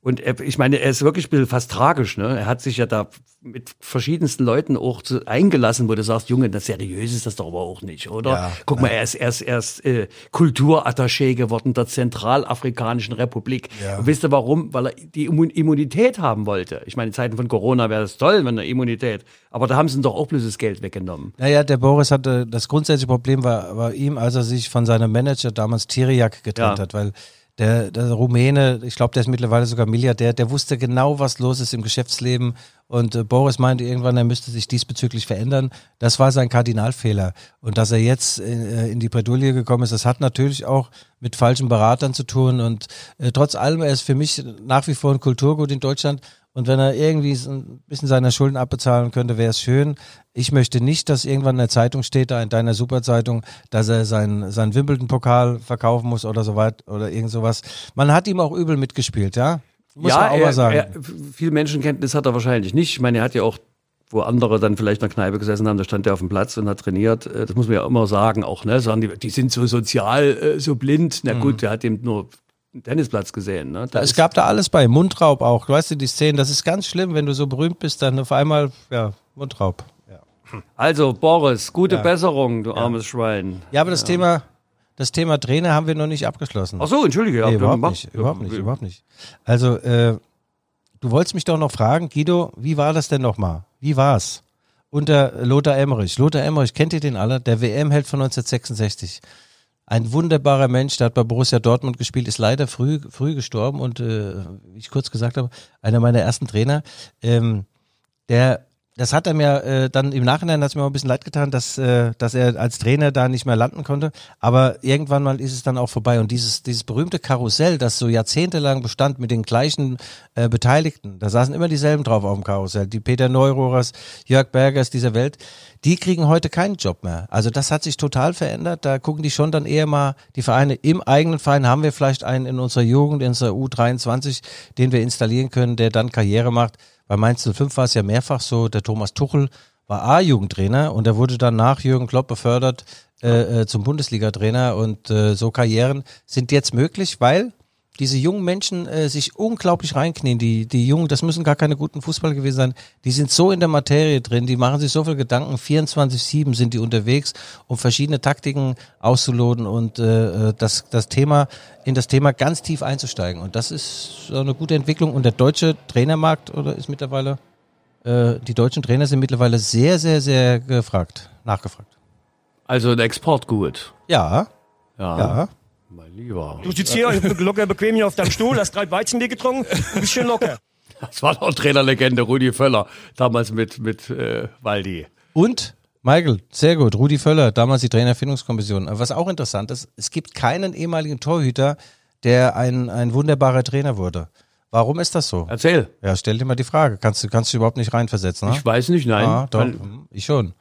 Und er, ich meine, er ist wirklich ein bisschen fast tragisch, ne? Er hat sich ja da mit verschiedensten Leuten auch zu, eingelassen, wo du sagst, Junge, das seriös ist das doch aber auch nicht, oder? Ja, Guck mal, er ist erst, erst äh, Kulturattaché geworden der Zentralafrikanischen Republik. Ja. Und wisst ihr warum? Weil er die Immunität haben wollte. Ich meine, in Zeiten von Corona wäre das toll, wenn er Immunität, aber da haben sie ihm doch auch bloß das Geld weggenommen. Naja, der Boris hatte, das grundsätzliche Problem war, war ihm, als er sich von seinem Manager damals Tiriac getrennt Ja. hat, weil Der, der Rumäne, ich glaube, der ist mittlerweile sogar Milliardär, der wusste genau, was los ist im Geschäftsleben und äh, Boris meinte irgendwann, er müsste sich diesbezüglich verändern. Das war sein Kardinalfehler. Und dass er jetzt äh, in die Bredouille gekommen ist, das hat natürlich auch mit falschen Beratern zu tun und äh, trotz allem, er ist für mich nach wie vor ein Kulturgut in Deutschland und wenn er irgendwie so ein bisschen seine Schulden abbezahlen könnte, wäre es schön. Ich möchte nicht, dass irgendwann in der Zeitung steht, da in deiner Superzeitung, dass er seinen sein Wimbledon-Pokal verkaufen muss oder so weit oder irgend sowas. Man hat ihm auch übel mitgespielt, ja? Muss ja, man auch er, mal sagen. Er, viel Menschenkenntnis hat er wahrscheinlich nicht. Ich meine, er hat ja auch, wo andere dann vielleicht in der Kneipe gesessen haben, da stand er auf dem Platz und hat trainiert. Das muss man ja immer sagen auch, ne? Sagen die, die sind so sozial, so blind. Na gut, mhm. der hat eben nur einen Tennisplatz gesehen. Ne? Da es gab da alles bei, Mundraub auch. Du weißt du, die Szenen, das ist ganz schlimm, wenn du so berühmt bist, dann auf einmal, ja, Mundraub. Ja. Also, Boris, gute Ja. Besserung, du Ja. armes Schwein. Ja, aber das ja. Thema, das Thema Trainer haben wir noch nicht abgeschlossen. Ach so, entschuldige. Nee, ja, überhaupt mach- nicht, überhaupt nicht, überhaupt nicht. Also, äh, du wolltest mich doch noch fragen, Guido, wie war das denn nochmal? Wie war's? Unter Lothar Emmerich. Lothar Emmerich, kennt ihr den alle? Der W M-Held von neunzehnhundertsechsundsechzig. Ein wunderbarer Mensch, der hat bei Borussia Dortmund gespielt, ist leider früh früh gestorben und äh, wie ich kurz gesagt habe, einer meiner ersten Trainer, ähm, der das hat er mir äh, dann im Nachhinein hat es mir auch ein bisschen leid getan, dass äh, dass er als Trainer da nicht mehr landen konnte, aber irgendwann mal ist es dann auch vorbei und dieses dieses berühmte Karussell, das so jahrzehntelang bestand mit den gleichen äh, Beteiligten, da saßen immer dieselben drauf auf dem Karussell, die Peter Neuruhrers, Jörg Bergers dieser Welt, die kriegen heute keinen Job mehr. Also das hat sich total verändert, da gucken die schon dann eher mal die Vereine, im eigenen Verein haben wir vielleicht einen in unserer Jugend, in unserer U dreiundzwanzig, den wir installieren können, der dann Karriere macht. Bei Mainz null fünf war es ja mehrfach so, der Thomas Tuchel war A-Jugendtrainer und er wurde dann nach Jürgen Klopp befördert äh, äh, zum Bundesliga-Trainer und äh, so Karrieren sind jetzt möglich, weil diese jungen Menschen äh, sich unglaublich reinknien. Die, die Jungen, das müssen gar keine guten Fußballer gewesen sein, die sind so in der Materie drin, die machen sich so viel Gedanken, vierundzwanzig sieben sind die unterwegs, um verschiedene Taktiken auszuloten und äh, das, das Thema, in das Thema ganz tief einzusteigen. Und das ist so eine gute Entwicklung. Und der deutsche Trainermarkt oder ist mittlerweile, äh, die deutschen Trainer sind mittlerweile sehr, sehr, sehr gefragt, nachgefragt. Also ein Exportgut. Ja, Ja. ja. Mein Lieber. Du sitzt hier locker bequem hier auf deinem Stuhl, hast drei Weizenbier getrunken und bist schön locker. Das war doch Trainerlegende Rudi Völler, damals mit, mit äh, Waldi. Und Michael, sehr gut, Rudi Völler, damals die Trainerfindungskommission. Aber was auch interessant ist, es gibt keinen ehemaligen Torhüter, der ein, ein wunderbarer Trainer wurde. Warum ist das so? Erzähl. Ja, stell dir mal die Frage. Kannst du kannst du überhaupt nicht reinversetzen, ne? Ich weiß nicht, nein. Ah, doch, Weil, hm, ich schon.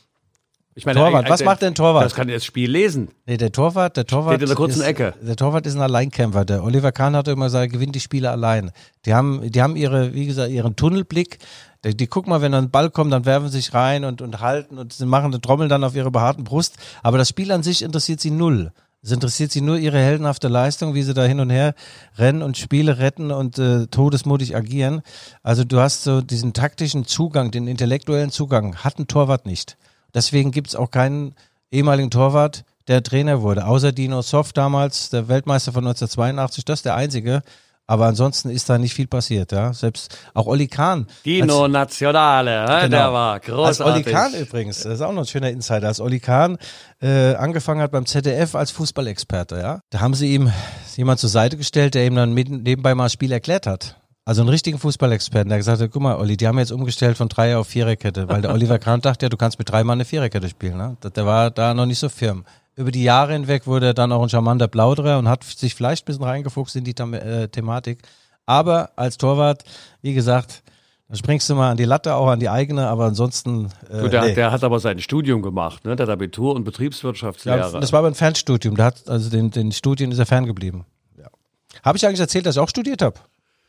ich meine, Torwart, äh, was äh, macht denn Torwart? Das kann das Spiel lesen. Nee, der Torwart, der Torwart Steht in der kurzen ist, Ecke. Der Torwart ist ein Alleinkämpfer. Der Oliver Kahn hat immer gesagt, gewinnt die Spiele allein. Die haben, die haben ihre, wie gesagt, ihren Tunnelblick. Die, die gucken mal, wenn ein Ball kommt, dann werfen sie sich rein und, und halten und sie machen eine Trommel dann auf ihre behaarten Brust. Aber das Spiel an sich interessiert sie null. Es interessiert sie nur ihre heldenhafte Leistung, wie sie da hin und her rennen und Spiele retten und äh, todesmutig agieren. Also du hast so diesen taktischen Zugang, den intellektuellen Zugang, hat ein Torwart nicht. Deswegen gibt es auch keinen ehemaligen Torwart, der Trainer wurde. Außer Dino Zoff damals, der Weltmeister von neunzehnhundertzweiundachtzig, das ist der einzige. Aber ansonsten ist da nicht viel passiert. Ja, selbst auch Olli Kahn. Dino als, Nationale, hä? Genau. Der war großartig. Als Olli Kahn übrigens, das ist auch noch ein schöner Insider, als Olli Kahn äh, angefangen hat beim Z D F als Fußballexperte, ja, da haben sie ihm jemand zur Seite gestellt, der ihm dann mit, nebenbei mal das Spiel erklärt hat. Also einen richtigen Fußballexperten, der gesagt hat, guck mal, Olli, die haben jetzt umgestellt von Dreier auf Viererkette, weil der Oliver Kahn dachte, ja, du kannst mit drei Mann eine Viererkette spielen. Ne? Der war da noch nicht so firm. Über die Jahre hinweg wurde er dann auch ein charmanter Plauderer und hat sich vielleicht ein bisschen reingefuchst in die Them- äh, Thematik. Aber als Torwart, wie gesagt, da springst du mal an die Latte, auch an die eigene, aber ansonsten äh, Gut, der, nee. hat, der hat aber sein Studium gemacht, ne? Der hat Abitur und Betriebswirtschaftslehre. Ja, das war aber ein Fernstudium, da hat, also den, den Studien ist er ferngeblieben. Ja. Habe ich eigentlich erzählt, dass ich auch studiert habe?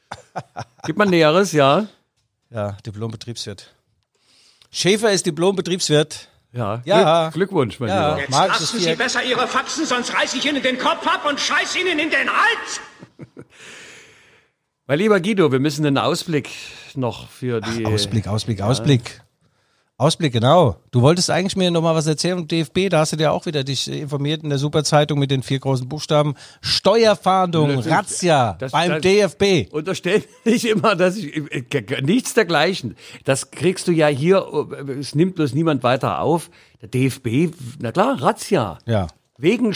Gib mal Näheres, ja? Ja, Diplom-Betriebswirt. Schäfer ist Diplom-Betriebswirt. Ja. Ja. Glück, Glückwunsch, mein Ja. Lieber. Jetzt Magisches lassen Sie Viereck. besser Ihre Faxen, sonst reiß ich Ihnen den Kopf ab und scheiß Ihnen in den Hals. Mein lieber Guido, wir müssen einen Ausblick noch für die... Ach, Ausblick, Ausblick, ja. Ausblick. Ausblick, genau. Du wolltest eigentlich mir noch mal was erzählen vom D F B, da hast du dir auch wieder dich informiert in der Superzeitung mit den vier großen Buchstaben. Steuerfahndung, Razzia das, beim das, D F B. Unterstell nicht immer, dass ich, nichts dergleichen. Das kriegst du ja hier, es nimmt bloß niemand weiter auf. Der D F B, na klar, Razzia. Ja. Wegen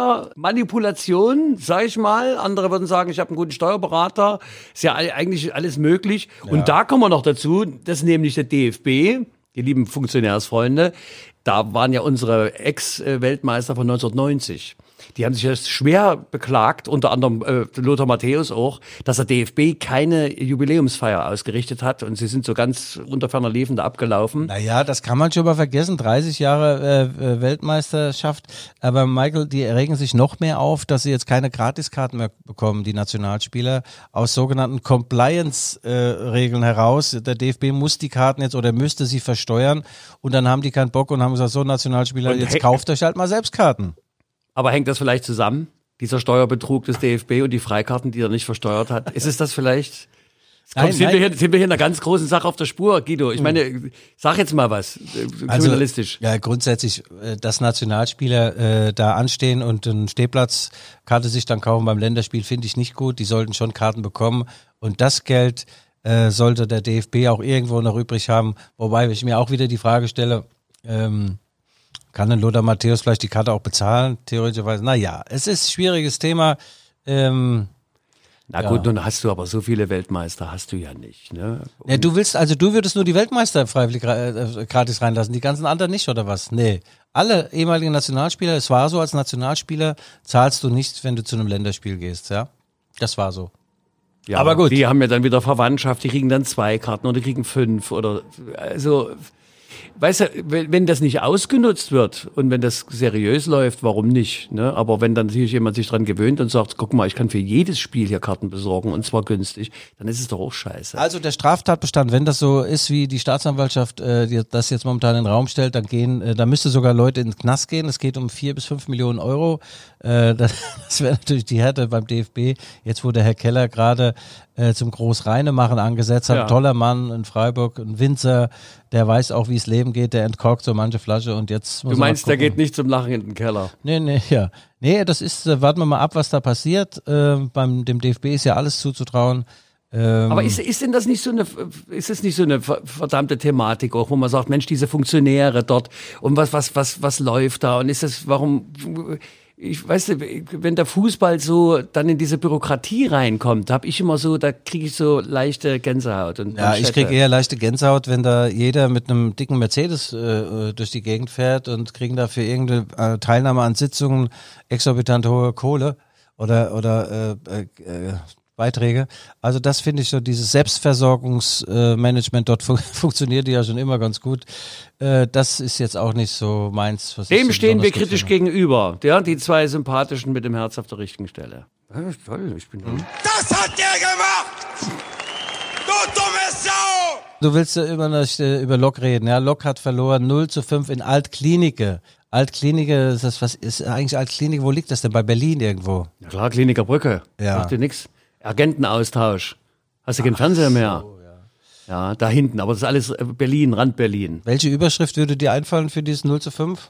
Steuermanipulation, sag ich mal. Andere würden sagen, ich habe einen guten Steuerberater. Ist ja eigentlich alles möglich. Ja. Und da kommen wir noch dazu, dass nämlich der D F B, die lieben Funktionärsfreunde, da waren ja unsere Ex-Weltmeister von neunzehnhundertneunzig. Die haben sich jetzt schwer beklagt, unter anderem äh, Lothar Matthäus auch, dass der D F B keine Jubiläumsfeier ausgerichtet hat und sie sind so ganz unter ferner Liefen da abgelaufen. Naja, das kann man schon mal vergessen, dreißig Jahre äh, Weltmeisterschaft, aber Michael, die regen sich noch mehr auf, dass sie jetzt keine Gratiskarten mehr bekommen, die Nationalspieler, aus sogenannten Compliance-Regeln äh, heraus. Der D F B muss die Karten jetzt oder müsste sie versteuern und dann haben die keinen Bock und haben gesagt, so Nationalspieler, und jetzt kauft euch halt mal selbst Karten. Aber hängt das vielleicht zusammen, dieser Steuerbetrug des D F B und die Freikarten, die er nicht versteuert hat? Ist es das vielleicht? Komm, nein, sind, nein. Wir hier, sind wir hier in einer ganz großen Sache auf der Spur, Guido? Ich meine, sag jetzt mal was, also, journalistisch. Ja, grundsätzlich, dass Nationalspieler äh, da anstehen und eine Stehplatzkarte sich dann kaufen beim Länderspiel, finde ich nicht gut. Die sollten schon Karten bekommen und das Geld äh, sollte der D F B auch irgendwo noch übrig haben. Wobei ich mir auch wieder die Frage stelle, ähm, kann denn Lothar Matthäus vielleicht die Karte auch bezahlen? Theoretischerweise, naja, es ist ein schwieriges Thema. Ähm, Na gut, ja. Nun hast du aber so viele Weltmeister, hast du ja nicht. Ne? Ja, du willst, also du würdest nur die Weltmeister freiwillig äh, gratis reinlassen, die ganzen anderen nicht, oder was? Nee. Alle ehemaligen Nationalspieler, es war so, als Nationalspieler zahlst du nichts, wenn du zu einem Länderspiel gehst, ja? Das war so. Ja, aber gut. Die haben ja dann wieder Verwandtschaft, die kriegen dann zwei Karten oder die kriegen fünf oder, also... Weißt du, wenn das nicht ausgenutzt wird und wenn das seriös läuft, warum nicht? Ne? Aber wenn dann natürlich jemand sich dran gewöhnt und sagt, guck mal, ich kann für jedes Spiel hier Karten besorgen und zwar günstig, dann ist es doch auch scheiße. Also der Straftatbestand, wenn das so ist, wie die Staatsanwaltschaft äh, die das jetzt momentan in den Raum stellt, dann gehen, äh, da müsste sogar Leute in den Knast gehen. Es geht um vier bis fünf Millionen Euro. Äh, das das wäre natürlich die Härte beim D F B. Jetzt, wo der Herr Keller gerade äh, zum Großreinemachen angesetzt hat, ja. Ein toller Mann in Freiburg, ein Winzer, der weiß auch, wie es Leben geht, der entkorkt so manche Flasche und jetzt muss Du meinst, der geht nicht zum Lachen in den Keller? Nee, nee, ja. Nee, das ist, äh, warten wir mal ab, was da passiert. Äh, beim dem D F B ist ja alles zuzutrauen. Ähm, Aber ist, ist denn das nicht so eine, ist es nicht so eine verdammte Thematik auch, wo man sagt, Mensch, diese Funktionäre dort und was, was, was, was läuft da und ist das, warum, ich weiß nicht, wenn der Fußball so dann in diese Bürokratie reinkommt, da habe ich immer so, da kriege ich so leichte Gänsehaut. Und ja, ich kriege eher leichte Gänsehaut, wenn da jeder mit einem dicken Mercedes äh, durch die Gegend fährt und kriegen dafür irgendeine äh, Teilnahme an Sitzungen exorbitant hohe Kohle oder oder äh, äh, Beiträge. Also das finde ich so, dieses Selbstversorgungsmanagement dort fun- funktioniert ja schon immer ganz gut. Äh, das ist jetzt auch nicht so meins. Was Dem so stehen wir kritisch finde. gegenüber. Ja, die zwei Sympathischen mit dem Herz auf der richtigen Stelle. Ja, toll, ich bin hm. Das hat der gemacht! Du dumme Sau! Du willst ja über, über Lok reden. Ja, Lok hat verloren null zu fünf in Altklinike. Altklinike, ist das, was ist eigentlich Altklinike? Wo liegt das denn? Bei Berlin irgendwo? Ja klar, Kliniker Brücke. Ja. Macht dir nix. Agentenaustausch. Hast du keinen Fernseher mehr? So, ja. Ja, da hinten. Aber das ist alles Berlin, Rand Berlin. Welche Überschrift würde dir einfallen für dieses null zu fünf?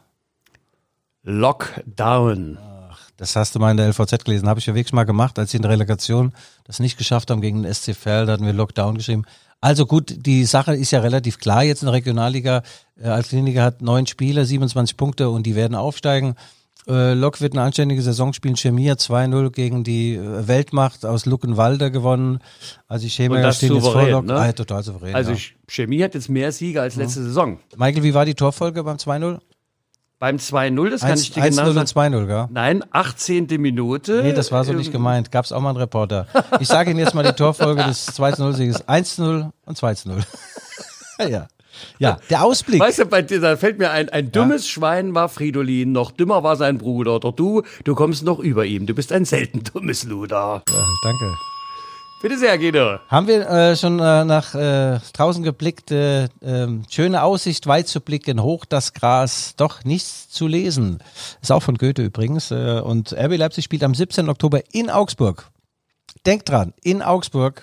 Lockdown. Ach, das hast du mal in der L V Z gelesen. Habe ich ja wirklich mal gemacht, als sie in der Relegation das nicht geschafft haben gegen den S C Verl. Da hatten wir Lockdown geschrieben. Also gut, die Sache ist ja relativ klar jetzt in der Regionalliga. Äh, Altklinike hat neun Spiele, siebenundzwanzig Punkte und die werden aufsteigen. Äh, Lok wird eine anständige Saison spielen. Chemie hat zwei null gegen die äh, Weltmacht aus Luckenwalde gewonnen. Also die Chemie stehen jetzt vor Lok. Ne? Ah, total souverän. Also ja. Chemie hat jetzt mehr Siege als letzte ja. Saison. Michael, wie war die Torfolge beim zwei null? Beim zwei null, das kann eins, ich dir genau sagen. eins null und zwei null, gell? Nein, achtzehnte Minute. Nee, das war so nicht gemeint. Gab's auch mal einen Reporter. Ich sage Ihnen jetzt mal die Torfolge des zwei zu null-Sieges. eins zu null und zwei zu null. Ja. Ja, der Ausblick. Weißt du, bei dir, da fällt mir ein, ein dummes ja. Schwein war Fridolin, noch dümmer war sein Bruder. Oder du, du kommst noch über ihm. Du bist ein selten dummes Luder. Ja, danke. Bitte sehr, Guido. Haben wir äh, schon äh, nach äh, draußen geblickt, äh, äh, schöne Aussicht, weit zu blicken, hoch das Gras, doch nichts zu lesen. Ist auch von Goethe übrigens. Äh, und R B Leipzig spielt am siebzehnten Oktober in Augsburg. Denkt dran, in Augsburg.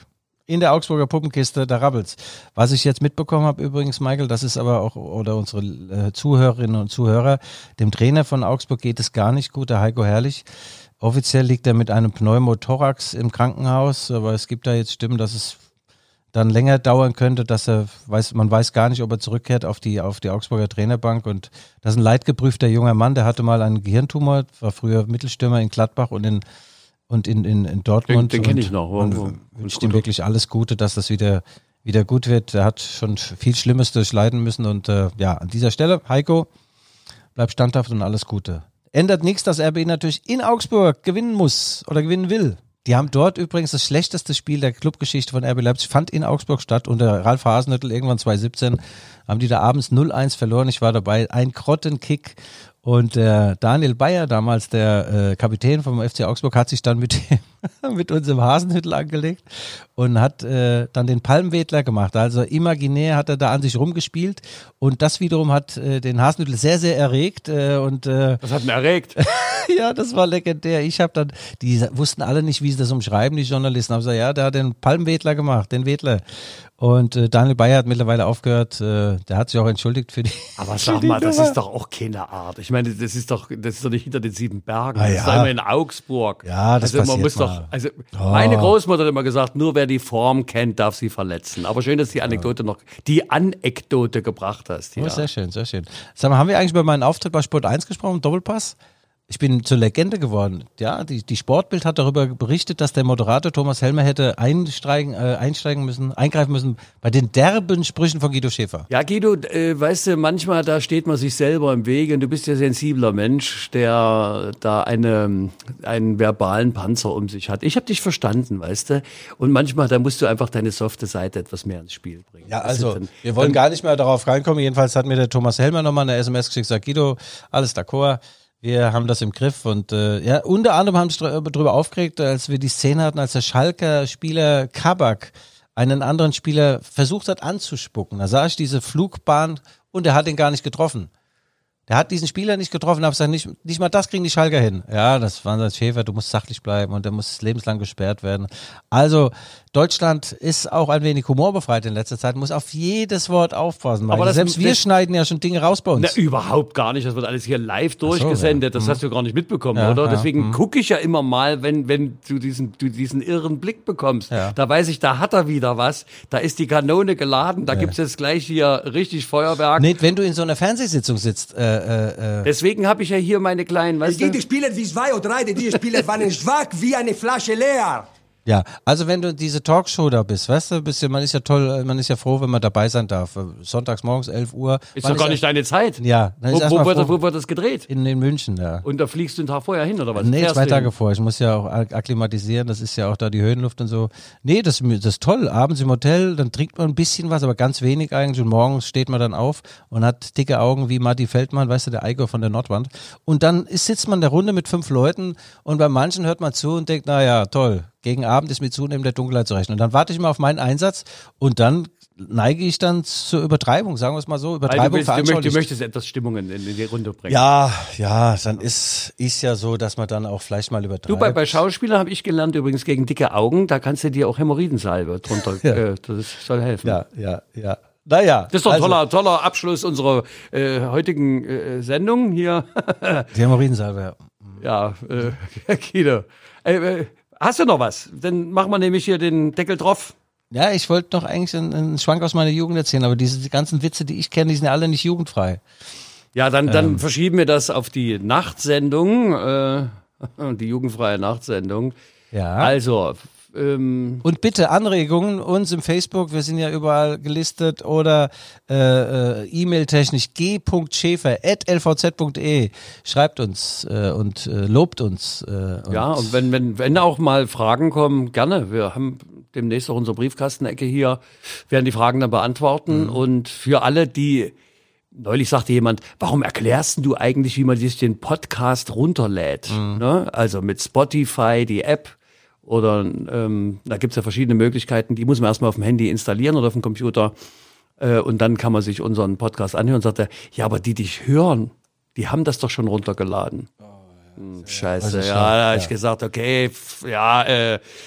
in der Augsburger Puppenkiste, da rabbelt's. Was ich jetzt mitbekommen habe übrigens, Michael, das ist aber auch, oder unsere äh, Zuhörerinnen und Zuhörer, dem Trainer von Augsburg geht es gar nicht gut, der Heiko Herrlich. Offiziell liegt er mit einem Pneumothorax im Krankenhaus, aber es gibt da jetzt Stimmen, dass es dann länger dauern könnte, dass er weiß, man weiß gar nicht, ob er zurückkehrt auf die auf die Augsburger Trainerbank, und das ist ein leidgeprüfter junger Mann, der hatte mal einen Gehirntumor, war früher Mittelstürmer in Gladbach und in und in in, in Dortmund. Den, den kenne ich noch. Und, und wünscht ihm wirklich alles Gute, dass das wieder wieder gut wird. Er hat schon viel Schlimmes durchleiden müssen und äh, ja, an dieser Stelle, Heiko, bleib standhaft und alles Gute. Ändert nichts, dass R B natürlich in Augsburg gewinnen muss oder gewinnen will. Die haben dort übrigens das schlechteste Spiel der Clubgeschichte von R B Leipzig, fand in Augsburg statt, unter Ralf Hasenhüttl irgendwann zwanzig siebzehn, haben die da abends null eins verloren, ich war dabei, ein Grottenkick, und der Daniel Bayer, damals der äh, Kapitän vom F C Augsburg, hat sich dann mit dem, mit unserem Hasenhüttl angelegt und hat äh, dann den Palmwedler gemacht, also imaginär hat er da an sich rumgespielt, und das wiederum hat äh, den Hasenhüttl sehr, sehr erregt äh, und äh, Was hat ihn erregt? ja, das war legendär. Ich habe dann, die wussten alle nicht, wie sie das umschreiben, die Journalisten. Haben gesagt, ja, der hat den Palmwedler gemacht, den Wedler. Und äh, Daniel Bayer hat mittlerweile aufgehört, äh, der hat sich auch entschuldigt für die. Aber sag mal, das ist doch auch keine Art. Ich meine, das ist doch, das ist doch nicht hinter den sieben Bergen. Ah, das ja. ist doch immer in Augsburg. Ja, das also man passiert muss mal. doch, also Oh. meine Großmutter hat immer gesagt, nur wer die Form kennt, darf sie verletzen. Aber schön, dass die Anekdote noch, die Anekdote gebracht hast. Ja. Oh, sehr schön, sehr schön. Sag mal, haben wir eigentlich über meinen Auftritt bei Sport eins gesprochen, Doppelpass? Ich bin zur Legende geworden. Ja, die, die Sportbild hat darüber berichtet, dass der Moderator Thomas Helmer hätte einsteigen, äh, einsteigen müssen, eingreifen müssen bei den derben Sprüchen von Guido Schäfer. Ja, Guido, äh, weißt du, manchmal da steht man sich selber im Weg, und du bist ja sensibler Mensch, der da eine, einen verbalen Panzer um sich hat. Ich habe dich verstanden, weißt du, und manchmal, da musst du einfach deine softe Seite etwas mehr ins Spiel bringen. Ja, Weißt du, also, dann, wir wollen dann, gar nicht mehr darauf reinkommen. Jedenfalls hat mir der Thomas Helmer nochmal eine S M S geschickt, sagt, Guido, alles d'accord. Wir haben das im Griff, und äh, ja, unter anderem haben wir uns darüber aufgeregt, als wir die Szene hatten, als der Schalker Spieler Kabak einen anderen Spieler versucht hat anzuspucken. Da sah ich diese Flugbahn und er hat ihn gar nicht getroffen. Der hat diesen Spieler nicht getroffen, habe gesagt, nicht, nicht mal das kriegen die Schalker hin. Ja, das war das Schäfer, du musst sachlich bleiben, und der muss lebenslang gesperrt werden. Also Deutschland ist auch ein wenig humorbefreit in letzter Zeit, muss auf jedes Wort aufpassen. Aber das- Selbst wir das- schneiden ja schon Dinge raus bei uns. Na, überhaupt gar nicht. Das wird alles hier live durchgesendet. ja. Das hast du gar nicht mitbekommen, Ja, oder? ja, Deswegen mhm. gucke ich ja immer mal, wenn, wenn du diesen, du diesen irren Blick bekommst. Ja. Da weiß ich, da hat er wieder was. Da ist die Kanone geladen. Da gibt's jetzt gleich hier richtig Feuerwerk. Nee, wenn du in so einer Fernsehsitzung sitzt, äh, äh, äh, Deswegen habe ich ja hier meine kleinen, weißt du? Die Spieler wie zwei oder drei, die Spieler waren schwach wie eine Flasche leer. ja, also wenn du diese Talkshow da bist, weißt du, bist ja, man ist ja toll, man ist ja froh, wenn man dabei sein darf. Sonntags morgens elf Uhr. Ist Man doch gar ja- nicht deine Zeit. Ja, dann Wo, ist wo, erstmal wird, das- froh. wo wird das gedreht? In, in München, ja. Und da fliegst du einen Tag vorher hin, oder was? Nee, Fährst zwei du Tage hin? vor. Ich muss ja auch ak- akklimatisieren, das ist ja auch da die Höhenluft und so. Nee, das, das ist toll. Abends im Hotel, dann trinkt man ein bisschen was, aber ganz wenig eigentlich, und morgens steht man dann auf und hat dicke Augen wie Matti Feldmann, weißt du, der Eiger von der Nordwand. Und dann ist, sitzt man in der Runde mit fünf Leuten, und bei manchen hört man zu und denkt, naja, toll, gegen Abend ist mit zunehmender Dunkelheit zu rechnen. Und dann warte ich mal auf meinen Einsatz, und dann neige ich dann zur Übertreibung, sagen wir es mal so, Weil Übertreibung du, willst, du, möchtest, du veranschaulicht. möchtest etwas Stimmungen in, in die Runde bringen. Ja, ja, dann ist ist ja so, dass man dann auch vielleicht mal übertreibt. Du, bei, bei Schauspielern habe ich gelernt, übrigens gegen dicke Augen, da kannst du dir auch Hämorrhoidensalbe drunter, Ja. äh, das soll helfen. Ja, ja, ja. Naja. Das ist doch ein also, toller, toller Abschluss unserer äh, heutigen äh, Sendung hier. Die Hämorrhoidensalbe, ja. ja, äh, Guido. Äh, äh, hast du noch was? Dann machen wir nämlich hier den Deckel drauf. Ja, ich wollte noch eigentlich einen, einen Schwank aus meiner Jugend erzählen, aber diese die ganzen Witze, die ich kenne, die sind ja alle nicht jugendfrei. Ja, dann, dann Ähm. verschieben wir das auf die Nachtsendung, äh, die jugendfreie Nachtsendung. Ja. Also, ähm, Und bitte Anregungen uns im Facebook, wir sind ja überall gelistet, oder äh, äh, E-Mail-technisch g punkt schäfer at l v z punkt d e. Schreibt uns äh, und äh, lobt uns. Äh, und ja, und wenn, wenn, wenn auch mal Fragen kommen, gerne. Wir haben demnächst auch unsere Briefkastenecke hier, werden die Fragen dann beantworten. Mhm. Und für alle, die, neulich sagte jemand, warum erklärst du eigentlich, wie man sich den Podcast runterlädt? Mhm. Ne? Also mit Spotify, die App, oder ähm, da gibt's ja verschiedene Möglichkeiten, die muss man erstmal auf dem Handy installieren oder auf dem Computer. Äh, und dann kann man sich unseren Podcast anhören. Und sagt er, ja, aber die dich hören, die haben das doch schon runtergeladen. Hm, Scheiße, Also ja, schlau, da habe ich ja. gesagt, okay, pf, ja, äh,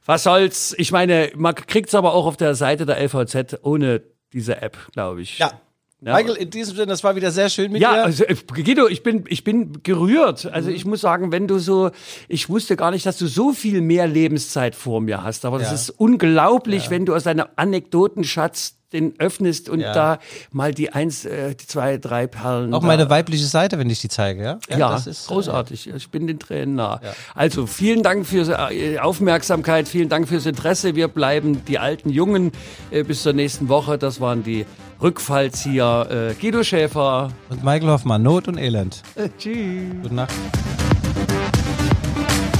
Was soll's? Ich meine, man kriegt's aber auch auf der Seite der L V Z ohne diese App, glaube ich. Ja. Ja. Michael, in diesem Sinne, das war wieder sehr schön mit Ja, dir. also, äh, Guido, ich bin, ich bin gerührt. Also ich muss sagen, wenn du so, ich wusste gar nicht, dass du so viel mehr Lebenszeit vor mir hast. Aber das Ja. ist unglaublich, ja. wenn du aus deinem Anekdotenschatz den öffnest und Ja. da mal die eins, äh, die zwei, drei Perlen. Auch da. meine weibliche Seite, wenn ich die zeige, ja? Ja, das ist großartig. Ich bin den Tränen nah. Ja. Also vielen Dank für die Aufmerksamkeit, vielen Dank fürs Interesse. Wir bleiben die alten Jungen äh, bis zur nächsten Woche. Das waren die Rückfallzieher äh, Guido Schäfer. Äh, und Michael Hoffmann, Not und Elend. Äh, tschüss. Gute Nacht.